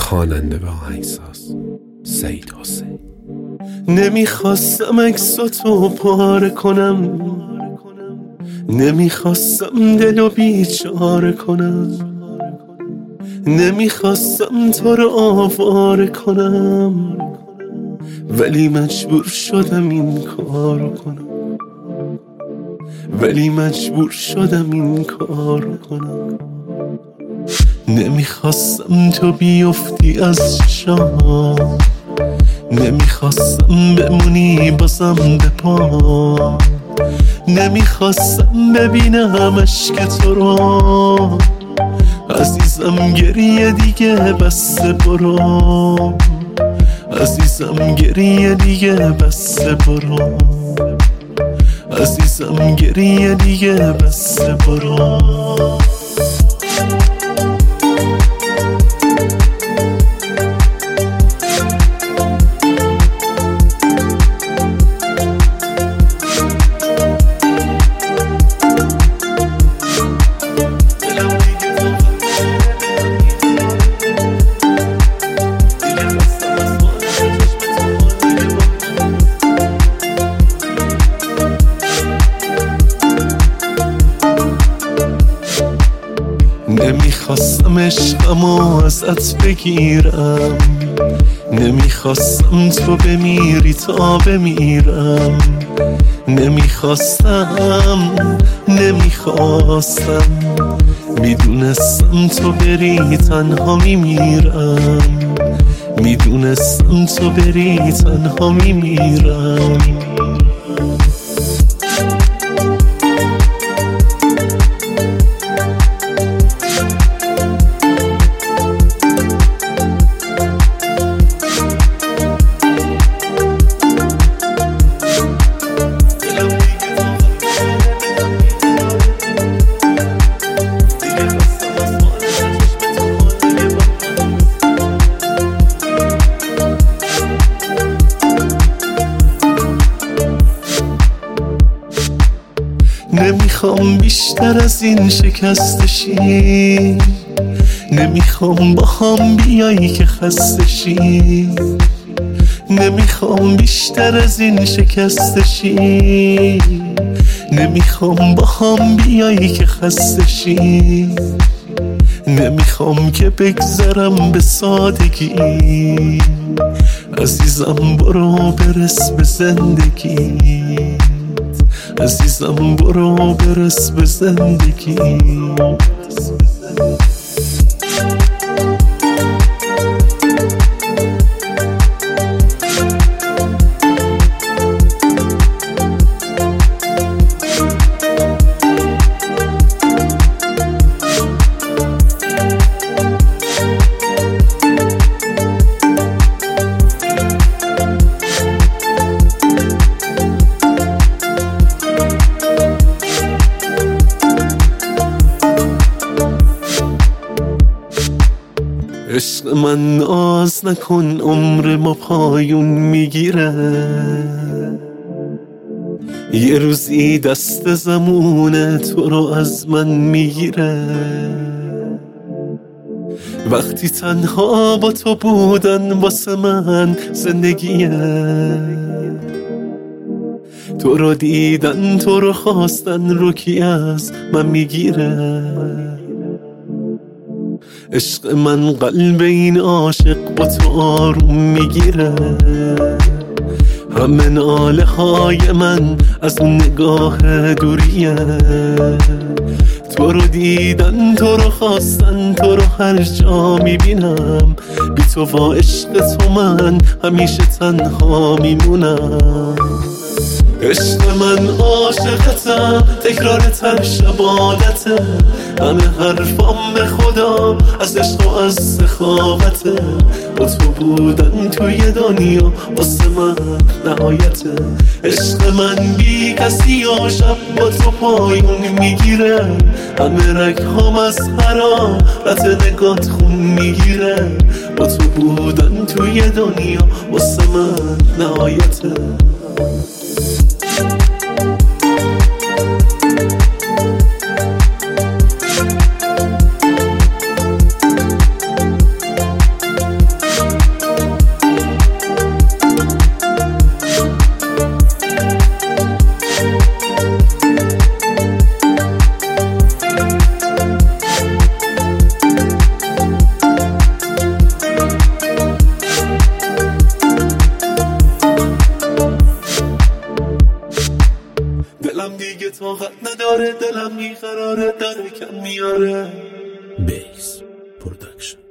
خواننده و آهنگساز سید حسین. نمیخواستم عکساتو پاره کنم، نمیخواستم دلو بیچاره کنم، نمیخواستم تو رو آواره کنم، ولی مجبور شدم این کارو کنم، ولی مجبور شدم این کارو کنم. نمیخواستم تو بیفتی از چشام، نمیخواستم بمونی بازم به پا، نمیخواستم ببینم اشک تو رو. عزیزم گریه دیگه بس برو، عزیزم گریه دیگه بس برو، عزیزم گریه دیگه بس برو. نمیخواستم عشقمو ازت بگیرم، نمیخواستم تو بمیری تا بمیرم، نمیخواستم میدونستم تو بری تنها میمیرم، میدونستم تو بری تنها میمیرم. نمیخوام بیشتر از این شکست شی، نمیخوام با هم بیایی که خسته شی، نمیخوام بیشتر از این شکست شی، نمیخوام با هم بیایی که خسته شی، نمیخوام که بگذرم به سادگی. عزیزم برو برس به زندگی، عزیزم برو برس به زندگی. عشق من ناز نکن، عمر ما پایون میگیره، یه روزی دست زمونه تو رو از من میگیره. وقتی تنها با تو بودن واسه من زندگیه، تو رو دیدن تو رو خواستن رو کی از من میگیره. عشق من قلب این عاشق با تو آروم میگیره، همه ناله های من از نگاه دوریه. تو رو دیدن تو رو خواستن تو رو هر جا میبینم، بی تو با عشق تو من همیشه تنها میمونم. عشق من عاشقتم، تکرارت هر شب عادته، همه حرفام به خدا از عشق و از سخاوته. با تو بودن توی دنیا واسه من نهایته. عشق من بی کسی و شب با تو پایون میگیره، همه رگهام از حرارت نگات خون میگیره. با تو بودن توی دنیا واسه من نهایته. طاقت نداره، دلم بیقراره، داره کم میاره. بیس پرودکشن.